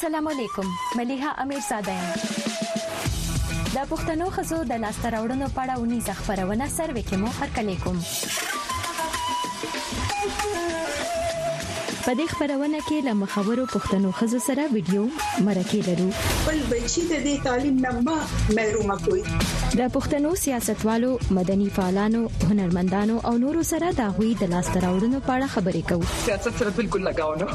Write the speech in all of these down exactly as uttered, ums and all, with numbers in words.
السلام علیکم. ملیحه امیرزاده یم. د پښتنو خزو د لاسته راوړنو په اړه ونی ځخبرونه سروې کې مو هرکلی کوم. په دې خبرونه کې له مخاورو پښتنو خزو سره ویډیو مرکه لرو. بل بچی د دې تعلیم نه محروم کوي. د پښتنو سیاستوالو، مدني فعالانو، هنرمندانو او نورو سره د غوي د لاسته راوړنو په اړه خبرې کوو. سیاست سره بالکل لگاو نه.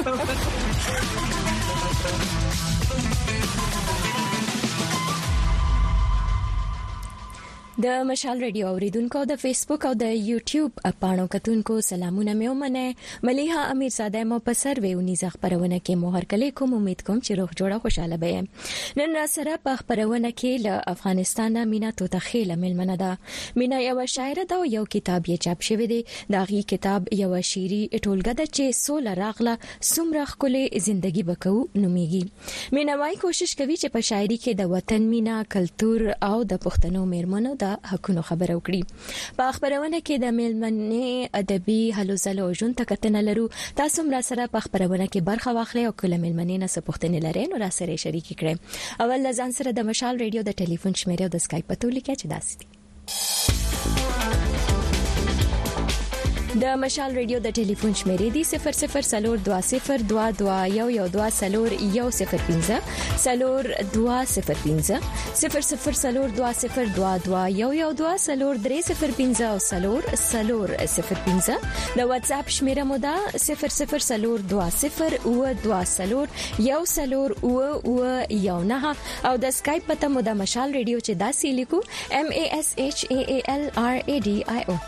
د مشال ریډیو اوریدونکو د فیسبوک او د یوټیوب پاڼو کتونکو سلامونه مې ومنه. ملیحه امیرزاده مو په سروې ونیزه خبرونه کې مو هرکلی کوم. امید کوم چې روغ جوړه خوشاله به. نن را سره په خبرونه کې له افغانستان مینا توتخیله ملمنه ده. مینا یو شاعره ده او یو کتاب یې چاپ شوی دی. دا غي کتاب یو شعري ټولګه ده چې سول راغله سمره خپل ژوندۍ بکو نوميږي. مینا وايي کوشش کوي چې په شاعري کې د وطن مینا، کلچر او د پښتنو میرمنو د حقونو خبرو کړي. په خبرونه کې د ملمنې ادبي هلو زلو جون تکتنه لرو. تاسو مر سره په خبرونه کې برخه واخلئ او کله ملمنې نه سپوښتنې لرئ نو را سره شریک کړئ. اول ځان سره د مشال ریډیو د ټلیفون شمیره او د اسکایپ په توګه کې چې داسې دي. د مشال ریډیو د ټلیفون شمیرې دی صفر صفر سلور دوا صفر دوا دوا یو یو دوا سلور یو صفر پنځه سلور دوا صفر پنځه صفر صفر سلور دوا صفر دوا دوا یو یو دوا سلور درې صفر پنځه او سلور سلور صفر پنځه. د واتس اپ شمیره مو ده صفر صفر سلور دوا صفر او دوا سلور یو سلور او او یو نه او د اسکایپ پته مو د مشال ریډیو چې داسې لیکو M A S H A A L R A D I O.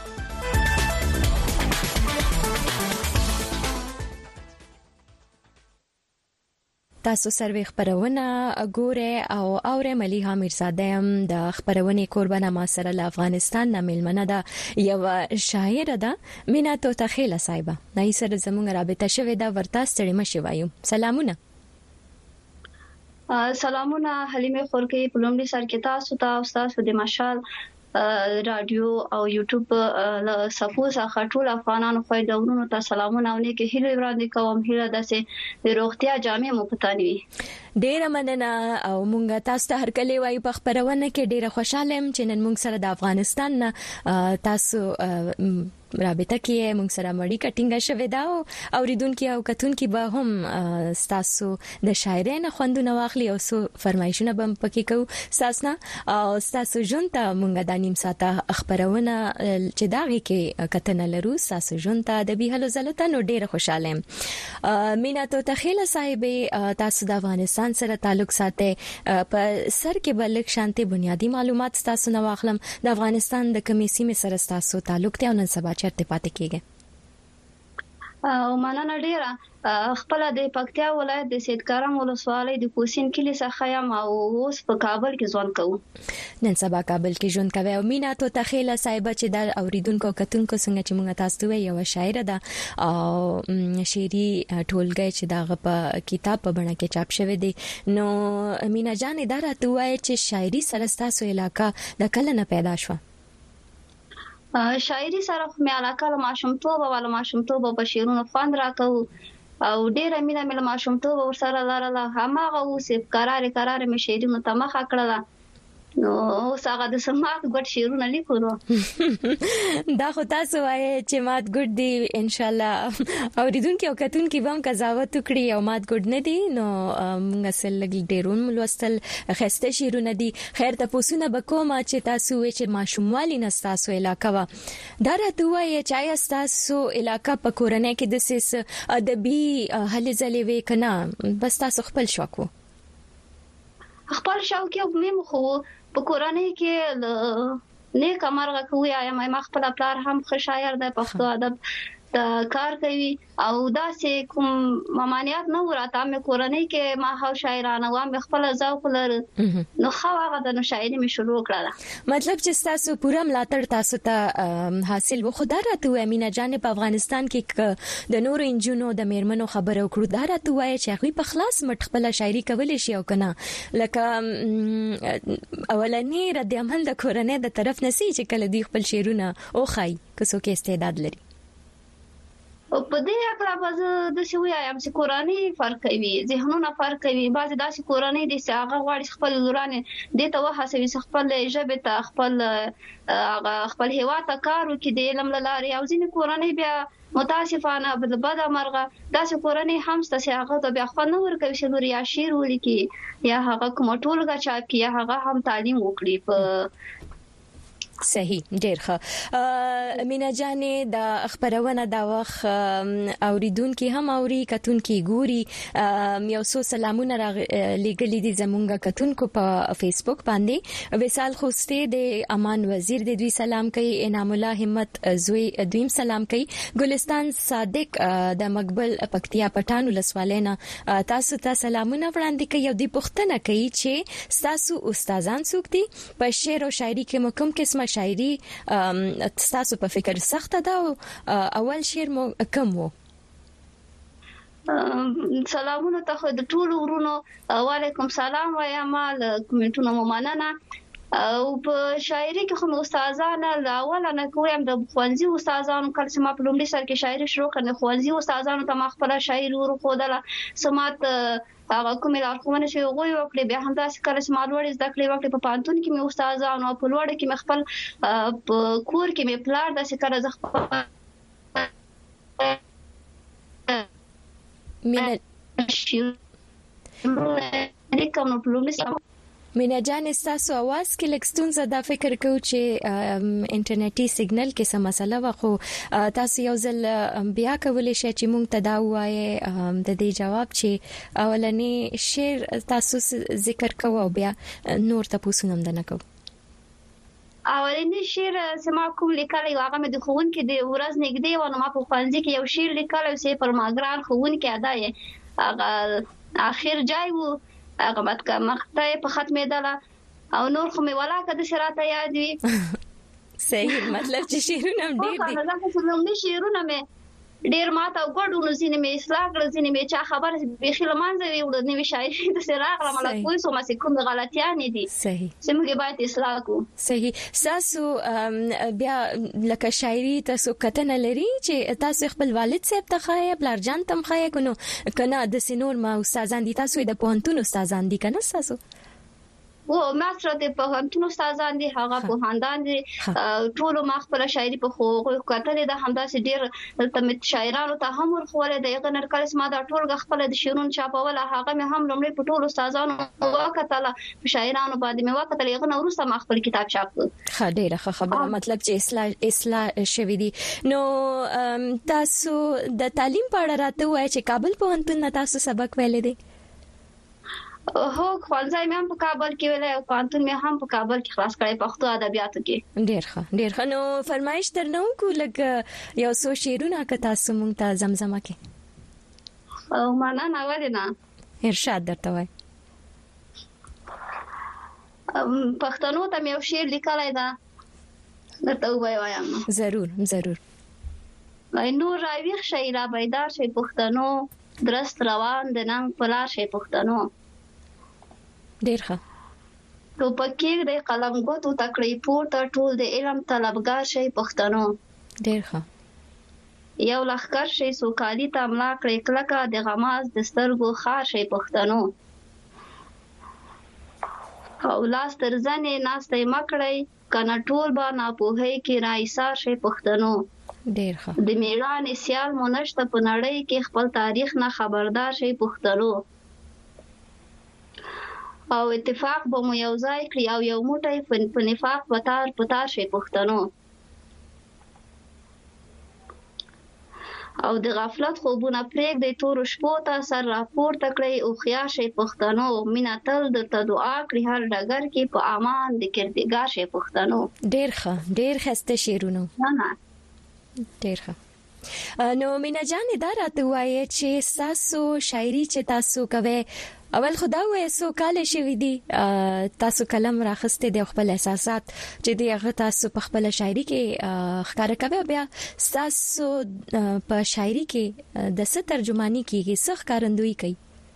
تاسو سروې خبرونه ګوره او اوره. ملیحه امیرزاده هم د خبرونه قربانه ما سره له افغانستان نه ملمنه ده. یو شاعره ده مینا توتخیله صاحبه. نای سره زموږ رابطه شوې ده. ورته ستړي مشي وایو. سلامونه. سلامونه حلیمه خورکی په لومړي سر کې تاسو ته او تاسو د مشال رادیو او یوټیوب له صفو څخه ټول افغانانو خو د ورونو ته سلامونه او نیکه هیله وړاندې کوم. هیله ده چې د روغتیا جامع مو پتانوي. ډیره مننه او مونږ تاسو ته هرکلی وایو په خبرونه کې. ډیره خوشاله یم چې نن مونږ سره د افغانستان تاسو رابطه کې مونږ سره مړی کټینګه شوې ده او اوریدونکو او کتونکو به هم تاسو د شاعرانه خوندونه واخلي او سو فرمایشونه به پکې کوو تاسو او تاسو جونته مونږ د نیم ساعته خبرونه چې داږي کې کتنه لرو. تاسو جونته د بیهلو زلته نو ډیره خوشاله یم. مینا توتخیله صاحب تاسو د افغانستان سره تعلق ساتي. په سر کې بلک شانتي بنیادی معلومات تاسو نو واخلم. د افغانستان د کمیسي مې سره تاسو تعلق ته نن سبا چرته پاتې کیږي. او مننه ډیره. خپل د پکتیا ولایت د سیدکرم ولسوالۍ د کوسین کلی څخه یم او اوس په کابل کې ژوند کوم. نن سبا کابل کې ژوند کوي. او مینا توتخیله صاحب چې د اوریدونکو کتونکو څنګه چې موږ تاسو ته یو شاعره ده او شعري ټولګه چې دغه په کتاب په بڼه کې چاپ شوی دی. نو مینا جان دا راته وایي چې شاعري سره تاسو علاقه د کله نه پیدا شو؟ شاعري سره مې علاقه له ماشومتوب او له ماشومتوب په شعرونو خوند راکو او ډیره مینه مې له ماشومتوب ورسره لرله. هماغه اوس قرار قرار مې شعرونو ته مخه کړله. نو اوس هغه د سمات ګډ شعرونه لیکو. دا خو تاسو وایي چې مات ګډ دی ان شاء الله اوریدونکو او کتونکو به هم قضاوت وکړي او مات ګډ نه دی. نو موږ سره لګي ډیرون ملوستل خسته شعرونه دي. خیر ته پوسونه بکوم چې تاسو وایي چې ماشوموالي نه تاسو علاقه و. دا راته وایي چې تاسو علاقه په کورنۍ کې د سیس ادبي هلي ځلې وې کنه بس تاسو خپل شوق وو؟ خپل شوق یو مې خو په کورنۍ کې نیک امرغه کوي. ایم ما خپل پلار هم ښه شاعر دی، پښتو ادب د کار کوي او داسې کوم ممانعت نه وراته. مې کورنۍ کې ما هاو شاعرانه و مې خپل ذوق لر نو خو هغه د شاعري مې شروع کړله. مطلب چې تاسو پوره ملاتړ تاسو ته حاصل و. خو دا راته امینه جان په افغانستان کې د نور انجونو د میرمنو خبرو کړو. دا راته وایي چې هغه په خلاص مټ خپل شاعري کولای شي او کنه لکه اولنی رد عمل د کورنۍ د طرف نسی چې کله دی خپل شعرونه او خای کسو کې استعداد لري. په دې اړه به د څه وایم چې کورنۍ فرق کوي ذهنونه فرق کوي بعضي داسې کورنۍ دي چې هغه غواړي خپل لورانه د ته وهڅوي خپل ژبه ته خپل هغه خپل هیوا ته کار وکړي د علم لارې او ځینې کورنۍ بیا متاسفانه بل بد مرغه داسې کورنۍ هم ستاسو هغه د بیا خو نه ورکوي چې لوري یا شیر ولیکي یا هغه کوم ټولګه چا کی یا هغه هم تعلیم وکړي په صحیح ډیر ښه مینا جانې د خبرونه دا وخت اوریدونکو هم اوري کتونکو ګوري یو څو سلامونه لګلې دي زمونږه کتونکو په فیسبوک باندې وصال خوسته د امان وزیر د دوی سلام کوي انعام الله همت زوی دویم سلام کوي ګلستان صادق د مقبل پکتیا پټانو لسوالینا تاسو ته سلامونه وړاندې کوي او د پښتنه کوي چې تاسو استادان څوک دي په شعر او شاعري کې مکم قسمه شاعري تاسو په فکر سخته ده اول شعر مو کم وو سلامونه ته د ټولو ورونو وعلیکم سلام وایم کومنټونه مو مننه او په شاعري کې خو استادانه اول نه کوم د خوانزي استادانو کله چې ما په لومړي سر کې شاعري شروع کړم خوانزي استادانو ته ما خپل شاعري ورخودله سمات هغه کومه لارښوونه چې وګوي وکړي به هم تاسو کله چې مالوړې زده کړې وکړي په پانتون کې مې استادانو په لوړ کې مې خپل کور کې مې پلار د څه کړه زخ مینه کوم پروګرام مینا جان تاسو आवाज کې لکستون زدا فکر کوم چې انټرنیټي سیګنل کې څه مسله و خو تاسو یو ځل بیا کولای شئ چې مونږ ته دا وایي د دې جواب چې اولنی شعر تاسو ذکر کوو او بیا نور تاسو هم دنه کوو اولنی شعر سما کوم لیکل یو هغه د خون کې د ورځ نګدي و نو ما په خوانځي کې یو شعر لیکل او سه پر ماګران خون کې ادا یې هغه اخر جای وو هغه مت کا مخته په ختمه ده او نور خو می ولا کده شراته یاد وي صحیح مطلب چې شیرونه ډیر دي دا څه نو شیرونه می ډیر ماته وګړو نو زینې می اصلاح کړ زینې می چا خبر به خل مانځي وړ نو شاعري د سراغ را مله کوی سو ما سې کوم غلطیان دي صحیح سمګه باید اصلاح کو صحیح تاسو بیا لکه شاعري تاسو کتنه لري چې تاسو خپل والد صاحب ته خایې بلار جان تم خایې کنو کنه د سينور ما استادان دي تاسو د پوهنتون استادان دي کنه تاسو و ما سره د پوهنتون استادان دي هغه پوهاندان دي ټول ما خپل شاعري په خو کتلې د همداسې ډیر تمت شاعرانو ته هم ورخوله د یغه نرکلس ما د ټول خپل د شیرون چاپول هغه مې هم لومړی په ټول استادانو وکتله شاعرانو باندې مې وکتل یغه ورسته ما خپل کتاب چاپ کړ ښه ډیره خبره مطلب چې اصلاح اصلاح شوی دي نو تاسو د تعلیم په اړه راته وایي چې کابل پوهنتون نه تاسو سبق ویلې دي هو خوانځای مې هم په کابل کې ویلې او پانتون مې هم په کابل کې خلاص کړې پښتو ادبیاتو کې ډیر ښه ډیر ښه نو فرمایش درنو کو لګ یو څو شعرونه که تاسو مونږ ته زمزمه کې او معنا نه ولینه ارشاد درته وای پښتنو ته مې یو شعر لیکلای دا درته وایم ضرور ضرور نور راویښ شي را بیدار شي پښتنو درست روان د نن پلار شي پښتنو ډیر ښه تو پکې د قلم غوتو تکړې پورته ټول د علم طلبګار شي پښتنو ډیر ښه یو لخر شي سوکالي تملا کړې کلکه د غماز د سترګو خار شي پښتنو او لاس تر ځنې ناستې مکړې کنه ټول با ناپوهي کې رايسار شي پښتنو ډیر ښه د میړانې سیال مونږ ته په نړۍ کې خپل تاریخ نه خبردار شي پښتنو او اتفاق به مو یو ځای کړی او یو موټی په نفاق وتار پتار شي پښتنو او د غفلت خوبونه پرېګ د تور شپو ته سر راپورته کړی او خيار شي پښتنو مینا تل د دعا کړی هر ډګر کې په امان د کردګار شي پښتنو ډیر ښه ډیر خسته شیرونو نه نه ډیر ښه نو مینا جان دا راته وایي چې تاسو شاعري چې تاسو کوي اول خدا وې سو کال شوی دی تاسو کلم راخسته د خپل احساسات چې دی هغه تاسو په خپل شاعري کې ښکار کوي بیا تاسو په شاعري کې د څه ترجمانی کیږي څه ښکارندوی کوي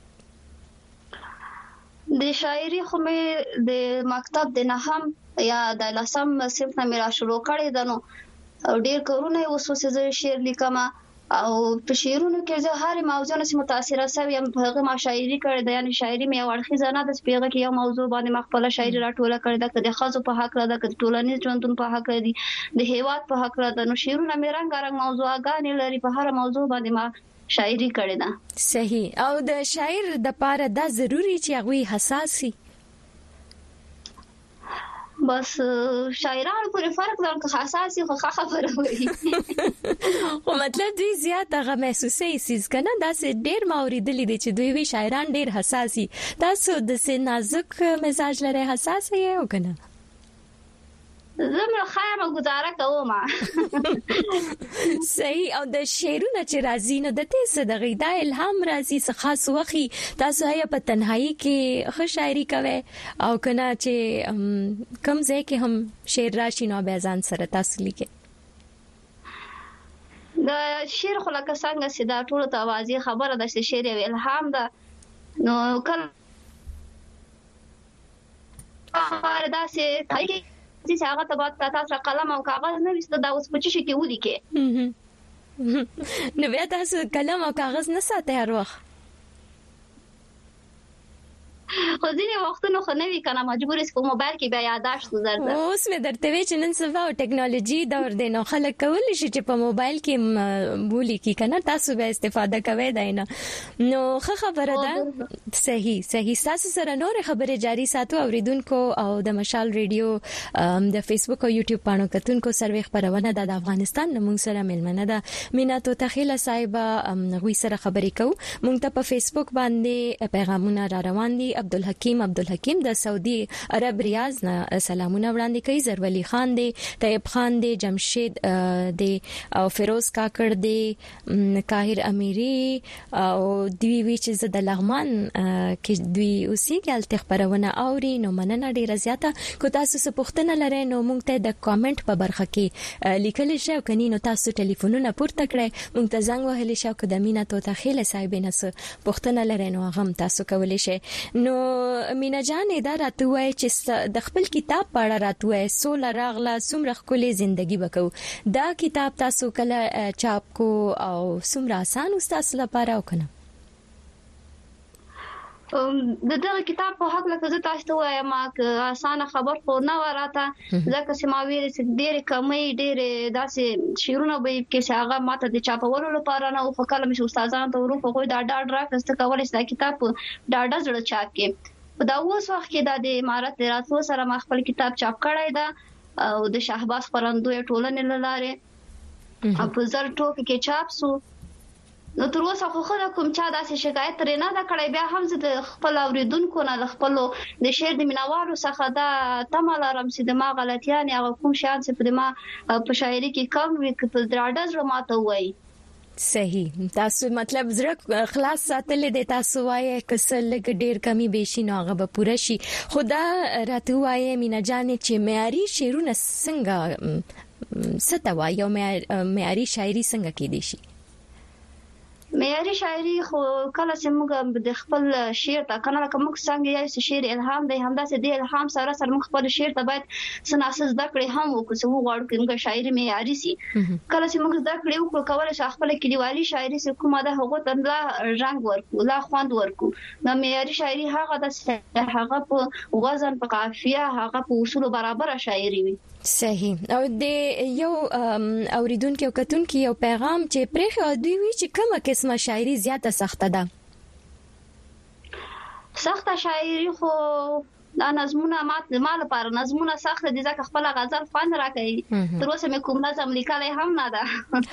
د شاعري خو مې د مکتب د نهم یا د لسم صنف نه میرا شروع کړی دنو او ډیر کورونه وسوسه زه شعر لیکم او په شعرونو کې زه هر موضوع نه متاثره شوم په هغه ما شاعري کړې ده یعنی شاعري مې ورخه نه د سپیغه کې یو موضوع باندې مخفله شاعري راټوله کړې ده کله خاصو په حق را ده کله ټولنیز ژوندون په حق دي د هیواد په حق را ده نو شعرونه مې رنگ رنگ موضوعګان لري په هر موضوع باندې ما شاعري کړې ده صحیح او د شاعر د پاره دا ضروری چې هغه حساسي بس شاعرانو پورې فرق ده که حساسي خو خبره وي او مطلب دوی زیات هغه محسوسي سیس کنه دا سه ډیر ماوریدلې دي چې دوی وی شاعران ډیر حساسي تاسو د سه نازک مزاج لري حساسي او کنه زموږ خیمه گزاره کوم صحیح او د شعرونو چې راځي نو د تاسو د غیدا الهام راځي څه خاص وخی تاسو هي په تنهایی کې ښه شاعري کوي او کنه چې کم ځای کې هم شعر راشي نو به ځان سره تاسو لیکي د شعر خو لکه څنګه چې دا ټول ته واضح خبره ده چې شعر الهام ده نو کله دا چې تایي چې هغه ته بعد تاسو قلم او کاغذ نه وسته دا اوس په چی کې ولیکي نو بیا تاسو قلم او کاغذ نه ساتئ هر وخت خو ځینې وختونه خو نه وی کنه مجبور اس په موبایل کې بیا یاداشت گزارده اوس مې درته وی چې نن سبا ټیکنالوژي دور دی نو خلک کولی شي چې په موبایل کې بولی کې کنه تاسو به استفاده کوئ دا نه نو ښه خبره ده صحیح صحیح تاسو سره نور خبره جاری ساتو اوریدونکو او د مشال ریډیو د فیسبوک او یوټیوب پاڼو کتونکو سروي خبرونه د افغانستان نمون سره ملمنه ده مینا تو تخیله صاحب غوي سره خبرې کو مونږ ته په فیسبوک باندې پیغامونه را روان دي عبدالحکیم عبدالحکیم د سعودي عرب ریاض نه سلامونه وړاندې کوي زرولی خان دی طیب خان دی جمشید دی او فیروز کاکړ دی قاهر امیری او دوی وی چې د لغمان کې دوی اوسې ګل تخبرونه اوري نو مننه ډیره زیاته کو تاسو څه پوښتنه لرئ نو مونږ ته د کامنټ په برخه کې لیکل شئ کني نو تاسو ټلیفونونه پورته کړئ مونږ ته زنګ وهلی شئ کو د مینا تو تخیله صاحب نه څه پوښتنه لرئ نو هغه تاسو کولی شئ نو مینا جان دا راته وای چې د خپل کتاب په اړه راته وای سول راغله څومره خولي ژوندۍ وکاو دا کتاب تاسو کله چاپ کو او څومره آسان تاسو لپاره وکنه د دغه کتاب په حق لکه زه تاسو ته وایم ما اسانه خبر خو نه وراته ځکه چې ما ویل چې ډېر کمې ډېر داسې شیرونه به کې هغه ماته د چاپولو لپاره نه او کله مې استادانو ته ورو په دا ډاډ راکسته کولای چې دا کتاب ډاډه زړه چاپ کې په دا اوس وخت کې د امارت راتلو سره ما خپل کتاب چاپ کړی دا او د شهباز خبرندوی ټولنې لاره په زر ټوکې کې چاپ سو نو تر اوسه خو خو کوم چا داسې شکایت ترې نه دا کړی بیا هم زه د خپل اوریدونکو نه د خپل د شعر د مینوالو څخه دا تمه لرم چې د ما غلطیان یا کوم شان چې د ما په شاعري کې کم وي په دراډز رو ماته وایي صحیح تاسو مطلب زړه خلاص ساتل دي تاسو وایي کسل ډیر کمی بشي نو هغه به پوره شي خدا راته وایي مینا جان چې معیاري شعرونه څنګه ستوا یو معیاري شاعري څنګه کې دي شي معیاري شاعري خو کله چې موږ د خپل شعر ته کنه کوم څنګه یو شعر الهام دی همداسې دی الهام سره سره موږ خپل شعر ته باید سناسز د کړې هم وکړو چې وګورو چې موږ شاعري معیاري سي کله چې موږ د کړې وکړو کولای شي خپل کلیوالي شاعري سره کومه ده هغه ته لا رنگ ورکو لا خوند ورکو د معیاري شاعري هغه د هغه په وزن په قافیه هغه په اصول برابر شاعري وي صحیح او د یو اوریدونکو کتونکو یو پیغام چې پرې دوی وی چې کومه قسمه شاعري زیاته سخته ده سخته شاعري خو دا نظمونه مات مال لپاره نظمونه سخت دي ځکه خپل غزل فن راکړي تر اوسه مې کوم نظم لیکلای هم نه ده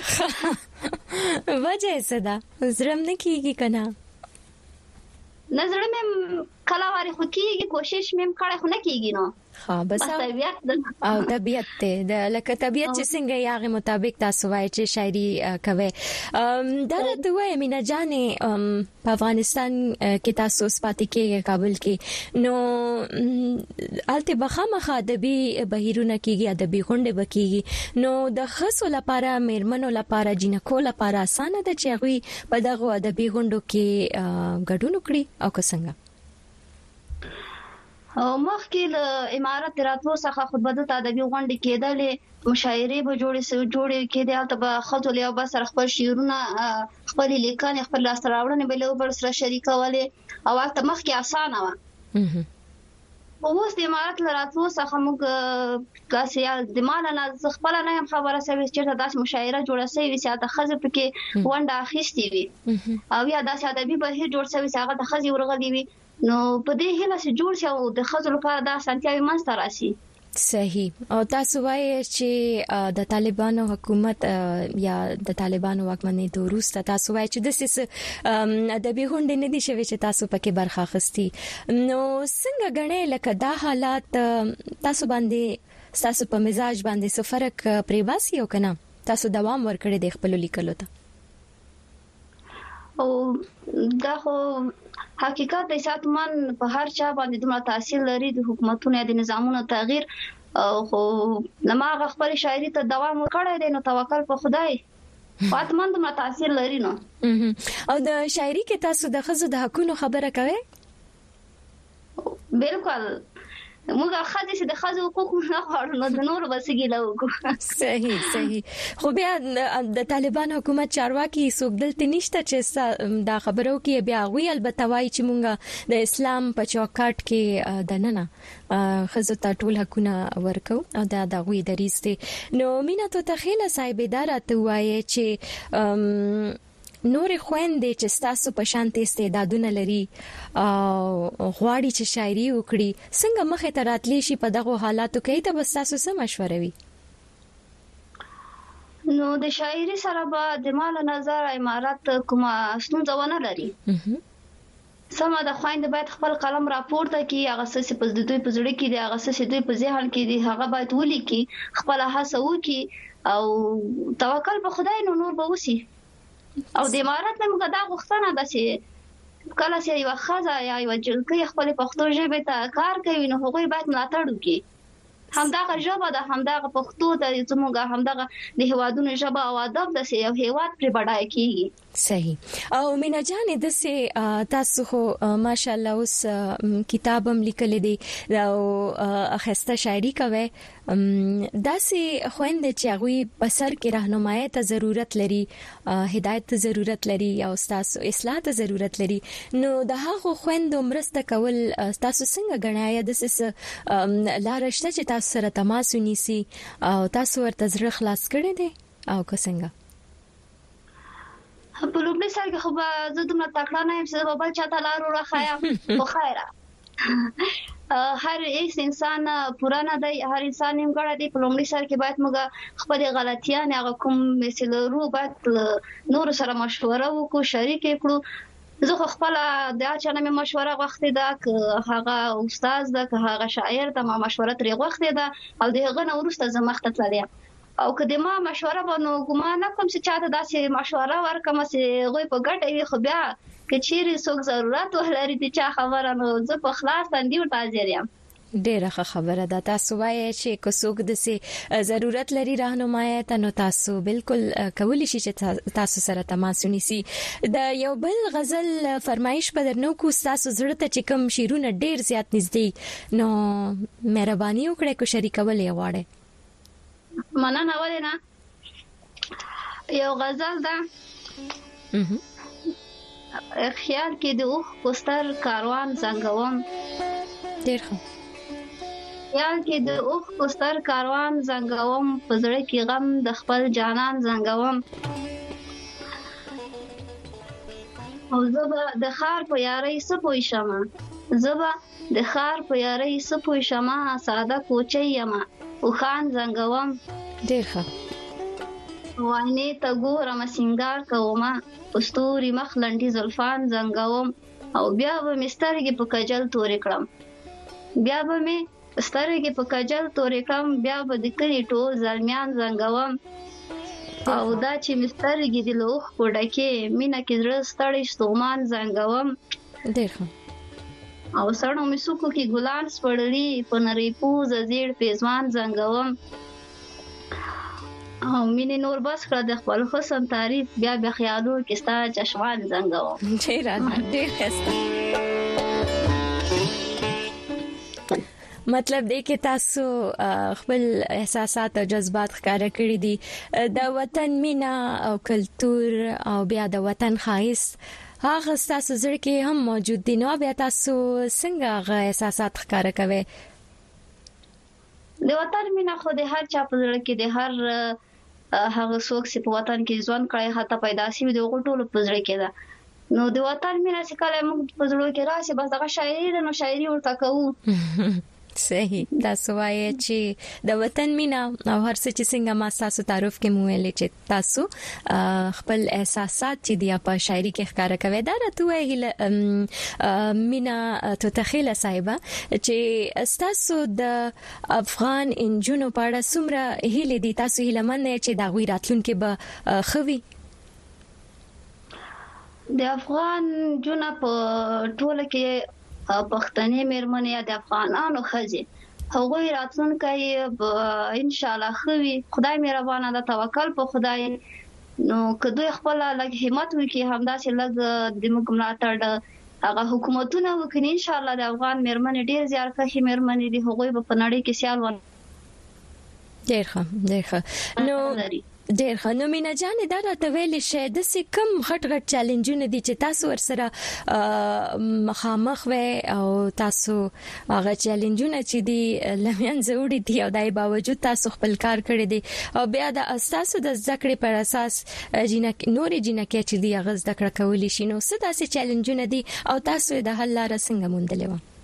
وجه څه ده زرم نه کیږي کنه نظر مې کله واري خو کیږي کوشش مې کړې خو نه کیږي نو ها بس او طبيعت ته د لکه طبيعت چې څنګه یاغه مطابق تاسو وایي چې شاعري کوي دا راته وایي مینا جانې په افغانستان کې تاسو سپاتې کې کابل کې نو الته بخامخه ادبي بهیرونه کېږي ادبي غونډه بکېږي نو د خاصو لپاره مېرمنو لپاره جنکو لپاره اسانه ده چې غوي په دغه ادبي غونډو کې ګډون وکړي او څنګه مخکې له امارت راتلو څخه خطبه د ادبي غونډې کېدلې، مشاعرې به جوړې سو جوړې کېدې، البته به خلک یو بل سره خپل شعرونه خپل لیکنې خپل لاسته راوړنې به له بل سره شریکولې او البته مخکې اسانه و. اوس د امارت راتلو څخه موږ داسې د مال نه خپل نه هم خبره سوي چې داسې مشاعره جوړه سوي چې د خزې پکې ونډه اخیستې وي او یا داسې ادبي بهیر جوړ سوي چې هغه د خزې ورغلي وي، نو په دې هیله چې جوړ شي او د خزو لپاره د اسانتیاوي منځته راشي. صحیح. او تاسو وایي چې د طالبانو حکومت یا د طالبانو واکمنۍ وروسته تاسو وایي چې د سیس ادبي غونډې نه دي شوي چې تاسو پکې برخه اخیستي، نو څنګه غنې لکه دا حالات تاسو باندې تاسو په مزاج باندې څه فرق پرې باسي او کنه تاسو دوام ورکړی د خپل لیکلو ته؟ او دا خو حقیقت دی، ساتمن په هر چا باندې دومره تاثیر لري د حکومتونو د نظامونو تغییر، خو لماغه خپل شاعري ته دوام ورکړی دی، نو توکل په خدای ساتمن دومره تاثیر لري. نو او د شاعري کې تاسو د خزو د حقونو خبره کوئ؟ بالکل. موږ خاصه چې د خزو حقوق نه غواړو، نو د نور بسګي له وکړو. صحیح صحیح. خو بیا د طالبان حکومت چارواکي څوک دلته نشته چې دا خبرو کې بیا غوي البته وایي چې موږ د اسلام په چوکاټ کې د نننه خزو ته ټول حقونه ورکو او دا د غوي دریز دي. نو مینا ته تخیله صاحب اداره ته وایي چې نور خويندې چې تاسو په شانتي استعدادونه لري او غواړي چې شاعري وکړي، څنګه مخه ته راتلی شي په دغه حالاتو کې؟ ته بس تاسو څه مشوره وي؟ نو د شاعري سره به د مال نظر امارات کومه ستونزه ونه لري. سمه د خويند باید خپل قلم راپورته کړي، هغه څه په دوی په زړه کې دي، هغه څه دوی په ذهن کې دي، هغه باید ولیکي، خپل هڅه وکړي او توکل په خدای، نو نور به وسی. او د امارات نه موږ دا غوښتنه ده چې کله چې یو خزه یا یو جلکې خپل پښتو ژبه ته کار کوي، نو هغوی باید ملاتړ وکړي. همدغه ژبه ده، همدغه پښتو ده، زموږ همدغه د هوادونو ژبه او ادب ده چې یو هیواد پر بډای کیږي. صحیح. او مینا جان د سه تاسو خو ماشاءالله اوس کتابم لیکل دي او اخسته شاعري کوي، داسې خويند چې هغه په سر کې راهنمایي ته ضرورت لري، هدایت ته ضرورت لري او تاسو اصلاح ته ضرورت لري، نو د هغه خويند مرسته کول تاسو څنګه غنایي د سه لارښت چې تاسو سره تماس ونیسي او تاسو ورته زړه خلاص کړی دی او که څنګه؟ په لومړي سر کې خو به زه دومره تکړه نه یم چې به بل چاته لار وراخایم، خو خیره هر هیڅ انسان پوره نه دی، هر انسان نیمګړی دی. په لومړي سر کې باید موږ خپل غلطیان هغه کوم مثال رو باید نور سره مشوره وکړو، شریک کړو. زه خو خپل د اچانه مې مشوره غوښتې ده، که هغه استاد ده که هغه شاعر ده، ما مشوره ترې غوښتې ده او دغه نه وروسته زه مخ ته تللې او که د ما مشوره باندې ګمان نه کوم چې چاته داسې مشوره ورکم چې غوي په ګټه وي، خو بیا که چیرې څوک ضرورت ولري د چا خبره، نو زه په خلاص باندې ورته حاضر یم. ډیره ښه خبره ده. تاسو وایي چې که څوک د سي ضرورت لري راهنمایي ته، نو تاسو بالکل کولی شئ چې تاسو سره تماس ونیسي. د یو بل غزل فرمایش په درنو کو تاسو زړه ته چې کوم شیرونه ډیر زیات نږدې، نو مهرباني وکړئ کو شریکول یې غواړئ. مننه. ولې نه، یو غزل ده خیال کې د اوخ پستر کاروان زنګوم، ډیر ښه. خیال کې د اوخ پستر کاروان زنګوم، په زړه کې غم د خپل جانان زنګوم، او زبا د خار په یاري سپوي شمه، زبا د خار په یاري سپوي شمه، ساده کوچي یما او خان زنګوم. ډیر ښه. وانه ته ګورم سنگار کومه، پستوري مخ لنډي زلفان زنګوم، او بیا به مسترګې په کجل تورې کړم، بیا به مې سترګې په کجل تورې کړم، بیا به د کلي ټول زلمیان زنګوم، او دا چې مسترګې د لوخ په ډکه مینا کې زړه ستړي ستومان زنګوم. ډیر ښه. او سړو مې سوکو کې ګلان سپړلي، په نری پوز زیړ پیزوان زنګوم، او مینه نور بس کړه د خپل حسن تعریف، بیا بیا خیالو کې ستا چشمان زنګوم. ډیر ډیر ښه. مطلب دی کې تاسو خپل احساسات او جذبات ښکارا کړی دي د وطن مینا او کلچر او بیا د وطن خایس هغه تاسو زړه کې هم موجود دي نو بیا تاسو څنګه هغه احساسات ښکارا کوي د وطن مینا خو د هر چا په زړه کې د هر هغه څوک چې په وطن کې ځوان کړی حتی پیدا شي د غټولو په زړه کې ده نو د وطن مینا چې کله موږ په زړه کې راشي بس دغه شاعري ده نو شاعري ورته کوو صحیح تاسو وایي چې د وطن مینا او هر څه چې څنګه ما تاسو تعارف کې مو ویلې چې تاسو خپل احساسات چې دی په شاعري کې ښکارا کوي دا راته ویل مینا ته تخیله صاحبہ چې تاسو د افغان انجونو په اړه څومره هیله دي تاسو هیله مند چې دا غوي راتلونکي به خوي د افغان جون په ټوله کې پښتني مېرمنې یا د افغانانو ښځې هغوی راتلونکي ان شاء الله خوي خدای مهربانه ده توکل په خدای نو کدوې خپل لږ همت وکړي همداسې لږ د موږ ملاتړ هغه حکومتونه وکړي ان شاء الله د افغان مېرمنې ډېر زیارکښې مېرمنې دي هغوی په نړۍ کې سیال ونه ډېر ښه ډېر ښه نو ډېر ښه نو مینا جان دا راته ویل شي د څه کم غټ غټ چیلنجونه دي چې تاسو ورسره مخامخ وي او تاسو هغه چیلنجونه چې دي لمن زوړي دي او دای باوجود تاسو خپل کار کړی دي او بیا د اساسو د ذکر پر اساس جنک نوري جنکه چې دی غز ذکر کولی شي نو څه داسې چیلنجونه دي او تاسو د حل لار څنګه موندلې و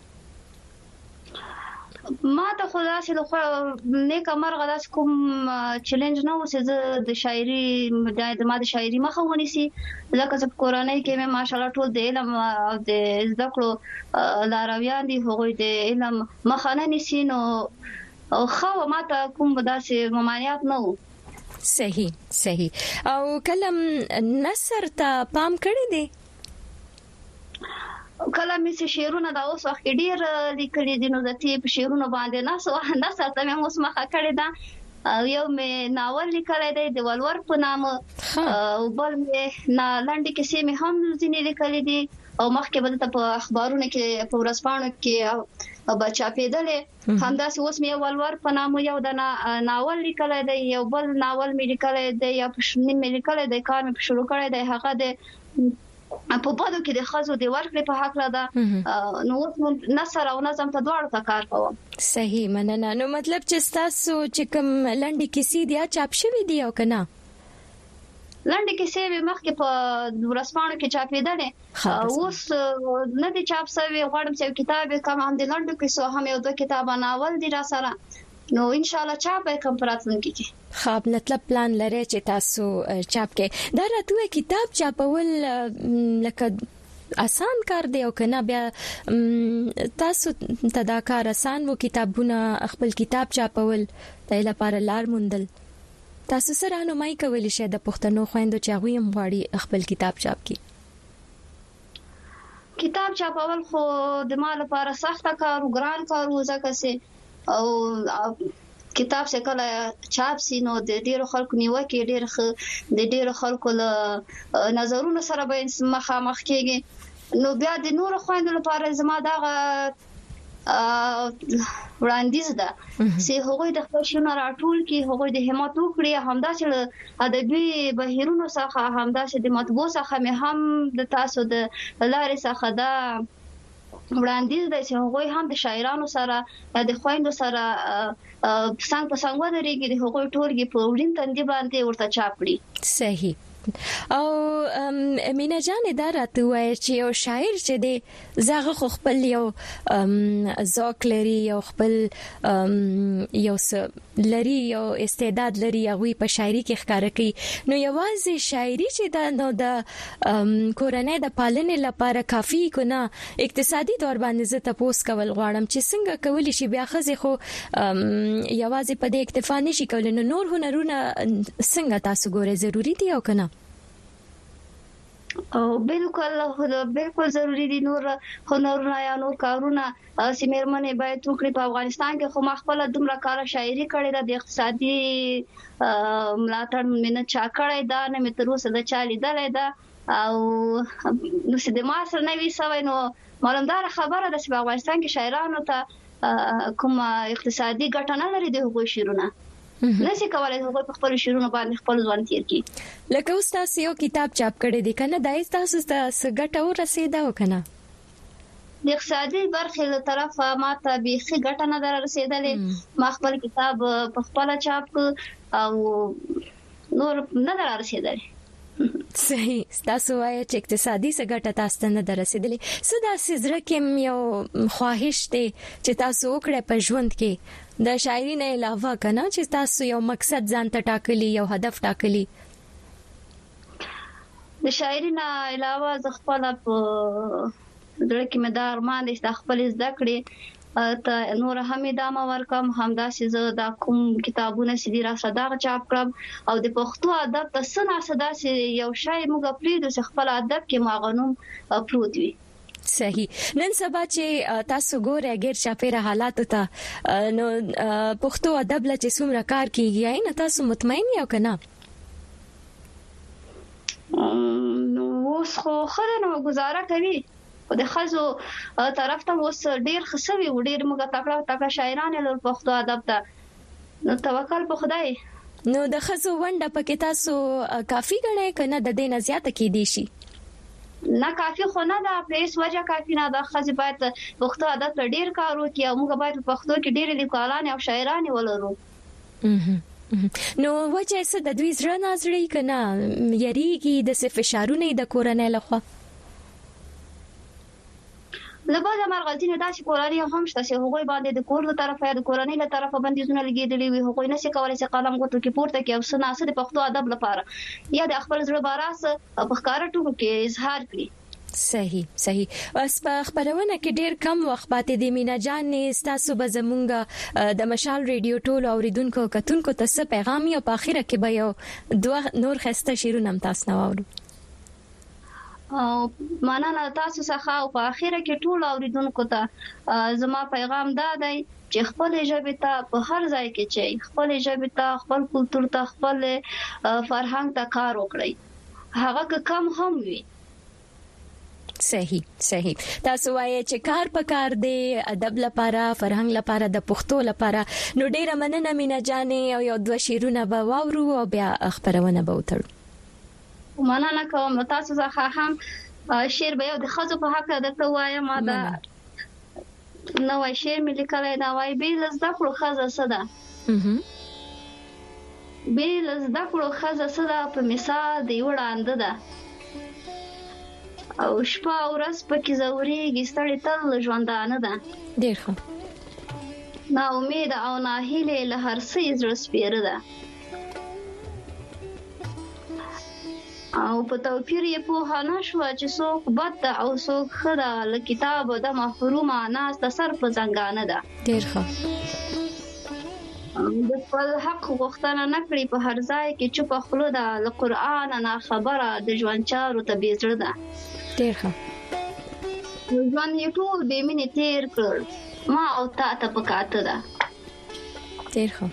ما ته خدا سي له نیک مرغه داس کوم چیلنج نه و چې د شاعري د ما د شاعري مخه ونیسي ځکه چې کورنۍ کې مې ماشالله ټول د علم او د زده کړو لارویان دي هغوی د علم مخه نه نیسي نو خو ما ته کوم داسې ممانعت نه و صحیح صحیح او کلم نثر ته پام کړی دی کله مې چې شعرونه دا اوس وخت ډیر لیکلي دي نو د تی په شعرونو باندې ناسو نه ساته مې اوس مخه کړی دا یو مې ناول لیکلی دی د ولور په نامه او بل مې نا لاندې کې مې هم ځینې لیکلي دي او مخکې به ته په اخبارونو کې په ورځپاڼو کې بچا پیدلې همداسې اوس مې ولور په نامه یو د ناول لیکلی دی یو بل ناول مې لیکلی دی یا په شنه مې لیکلی دی کار مې شروع کړی دی هغه د په پادو کې د خزو د ورکړې په حق را ده نو نثر او نظم ته دواړو ته کار کوم صحیح مننه نو مطلب چې تاسو چې کوم لنډي کیسې دی چاپ شوی دی او کنه لنډي کیسې به مخکې په ورځپاڼو کې چاپېدلې اوس نه دي چاپ شوی غواړم چې کتاب کوم هم د لنډو کیسو هم یو دوه کتاب ناول دی را سره نو ان شاء الله چاپ به کوم پراتلونکي کې خاب مطلب پلان لري چې تاسو چاپ کې دا راته کتاب چاپول لکه آسان کار دی او کنه بیا تاسو تداکار آسان وو کتابونه خپل کتاب چاپول د لپاره لار موندل تاسو سره نو مای کولی شه د پښتنو خويندو چې هغه هم غواړي خپل کتاب چاپ کړي کتاب چاپول خو د مال لپاره سخت کار او ګران کار وځکه سي او کتاب څخه کله چاپ سي نو د ډیرو خلکو نیوکه ډیر د ډیرو خلکو له نظرونو سره به مخامخ کېږي نو بیا د نور خويندو لپاره زما دغه وړاندیز ده چې هغوی د خپل شنو راټول کې هغوی د همت وکړي همداسې ادبي بهیرونو څخه همداسې د مطبوع څخه مې هم د تاسو د لارې څخه ده وړاندیز دی چې هغوی هم د شاعرانو سره د خويندو سره څنګه په څنګه ودرېږي د هغوی ټولګي په وړین تندې باندې ورته چاپ کړي صحیح او مینا جان دا راته وای چې یو شاعر چې دی زغه خو خپل یو ذوق لري یو خپل یو لري یو استعداد لري هغه په شاعري کې ښکارا کوي نو یوازې شاعري چې دا نو د کورنۍ د پالنې لپاره کافي کنه اقتصادي تور باندې زه تاسو کول غواړم چې څنګه کولی شي بیا خزه خو یوازې په دې اکتفا نشي کولای نو نور هنرونه څنګه تاسو ګوره ضروری دي او کنه او بالکل بالکل ضروری دي نور هنرونه یا نور کارونه چې مېرمنې باید وکړي په افغانستان کې خو مخبل دومره کار شاعري کړې ده د اقتصادي ملاتړ مننه چا کړې ده نه مې تر اوسه د چا لیدلې ده او نو چې د ما سره نه وي سوي نو معلومدار خبره ده چې په افغانستان کې شاعرانو ته کوم اقتصادي ګټه نه لري د هغوی شعرونه نشي کولای هغوی په خپل شعرونو باندې خپل ځوان تیر کړي. لکه اوس تاسو یو کتاب چاپ کړی دی کنه دا تاسو ته ګټه ورسېده وکنه د اقتصادي برخې له طرفه ماته به څه ګټه نه در رسیدلې. ما خپل کتاب په خپل چاپ او نور نه در رسیدلې. صحیح تاسو وایي چې اقتصادي څه ګټه تاسو ته نه در رسیدلې. څه داسې زړه کې یو خواهش دی چې تاسو وکړئ په ژوند کې د شاعري نه علاوه کنه چې تاسو یو مقصد ځان ته ټاکلی یو هدف ټاکلی؟ د شاعري نه علاوه ز خپل په دغه کې مې دا ارمان دي چې خپل زده کړې ته نور هم ادامه ورکم. همدا چې زه دا کوم کتابونه سړي را صداغ چاپ کړم او د پښتو ادب ته سنا صدا سي یو شای موږ پریدو چې خپل ادب کې ماغنوم پروت وي. صحیح. نن سبا چې تاسو ګورئ غیر چاپیره حالات ته نو پښتو ادب له چې څومره کار کیږي نه تاسو مطمئن یو کنه؟ نو اوس خو خلنو گزاره کوي او د خزو طرف ته اوس ډیر خسوي و ډیر موږ تکړه تکړه شاعران له پښتو ادب ته نو توکل په خدای. نو د خزو ونده پکې تاسو کافي غنئ کنه د دې نه زیاته کې دي شي؟ نه کافي خو نه دا پریس وجه کافي نه دا خزي باید پښتو ادب ته ډیر کار وکړي او موږ باید پښتو کې ډیر لیکوالان او شاعران ولرو. نو وجه څه د دوی زړه نازړي کنه یریږي د څه فشارونه د کورنۍ لخوا؟ لبا د مرغلتینه داسې کورنۍ هم شته چې هغوی باندې د کور له طرفه یا د کورنۍ له طرفه بندیزونه لګیدلي وي. هغوی نشي کولای چې قلم غوټو کې پورته کې او سناسه د پښتو ادب لپاره یا د خپل زړه باراس په ښکارا ټکو کې اظهار کړي. صحیح صحیح. اوس په خبرونه کې ډیر کم وخت پاتې دی. مینا جان تاسو به زمونږ د مشال ریډیو ټول اوریدونکو کتونکو ته څه پیغام یو په اخره کې به یو دوه نور خسته شیرونه تاسو نه واورو؟ او مننه تاسو څخه او په اخره کې ټول اوریدونکو ته زما پیغام دا دی چې خپل ژبه ته په هر ځای کې چې خپل ژبه ته خپل کلتور ته خپل فرهنګ ته کار وکړي هغه کم هم وي. صحیح صحیح. تاسو وایي چې کار په کار دی ادب لپاره فرهنګ لپاره د پښتو لپاره. نو ډیره مننه مینا جانې او یو دوه شیرونه به واورو او بیا خبرونه به وتړو. مننه کوم. تاسو څخه هم شعر به یو د خزو په حق درته وایم. ما دا نوې شعر مې لیکلی دا وایي بیل زده کړو خزه صدا بیل زده کړو خزه صدا په مثال دی وړاندې ده او شپه او ورځ پکې زوريږي ستړي تل ژوندانه ده. ډېر ښه. نا امید او ناهیله له هر څه زړه سپیره ده او په توپیر یې په هانه شو چې څوک بد او څوک ښه ده. له کتاب د محرومه ناس د سر په زنګانه ده. ډېر ښه. د خپل حق غوښتنه نه کړي په هر ځای کې چوپ خوله ده. له قرآن نه خبره د ژوند چارو ته بې زړه ده. ډېر ښه. ژوند یې ټول بې مینې تیر کړ ما او تا ته پکاته ده. ډېر ښه.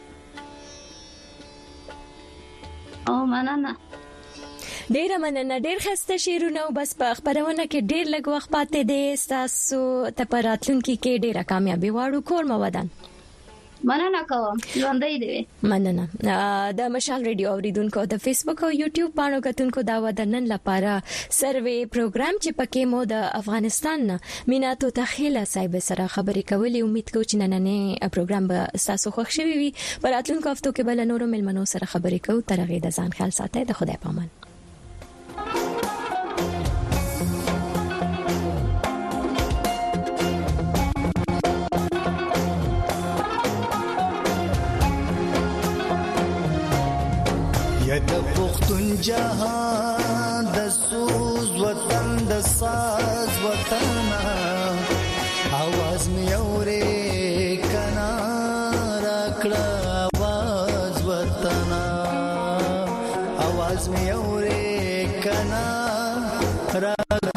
او مننه. ډیر مننه. ډیر خسته شیرونه بس په خبرونه کې ډیر لږ وخت پاتې دی. تاسو ته پراتلونکي کې ډیره کامیابی واړو. کور مو ودان. مننه کوم. ژوندۍ دی. مننه. د مشال ریډیو اوریدونکو د فیسبوک او یوټیوب باندې کتونکو دا ودنن لپاره سروې پروګرام چې پکې مو د افغانستان مینا تو تخیله صاحب سره خبرې کولې. امید کوم چې نننې پروګرام به تاسو خوښ شوي وي. پراتلونکو هفتو کې بل نورو ملمنو سره خبرې کوو. تر هغه د ځان خیال ساتئ. د خدای پامان. د پښتون جهان د سوز وطن د ساز وطن आवाज مې اورې کنا راکړه आवाज وطن आवाज مې اورې کنا راکړه